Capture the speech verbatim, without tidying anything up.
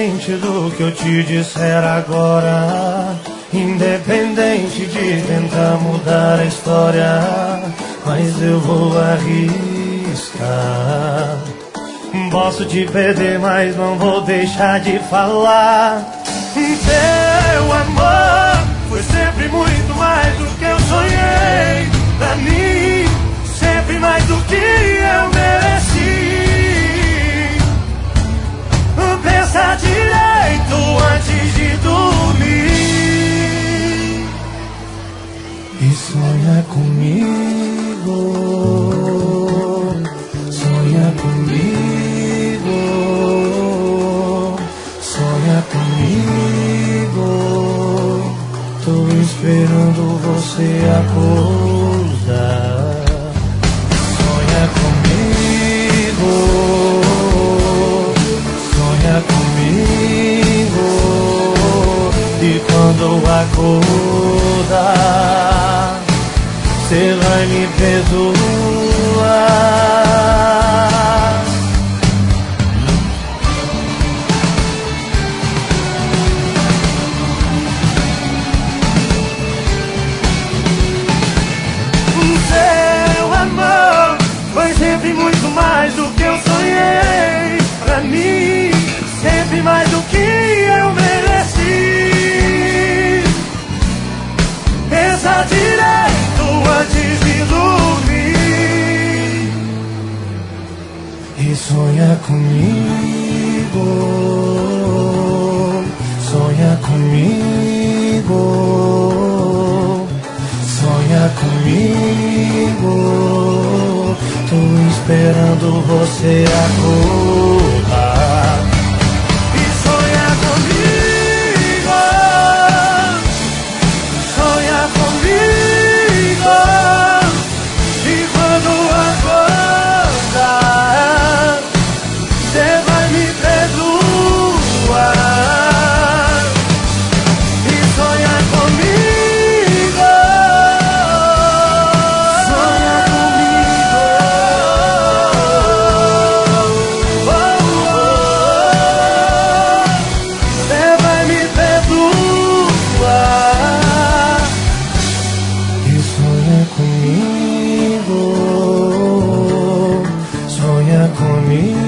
independente do que eu te disser agora, independente de tentar mudar a história, mas eu vou arriscar. Posso te perder, mas não vou deixar de falar. Teu amor foi sempre muito mais do que eu sonhei. Pra mim, sempre mais do que eu mereci. Pensa direito antes de dormir e sonha comigo, sonha comigo, sonha comigo. Tô esperando você acordar. Sonha comigo, sonha comigo, e quando acordar, cê vai me perdoar. Seu amor foi sempre muito mais do que eu sonhei. Pra mim, sempre mais do que eu mereci. Pensa direito antes de dormir e sonha comigo, sonha comigo, sonha comigo. Tô esperando você acordar. Sonha comigo, sonha comigo.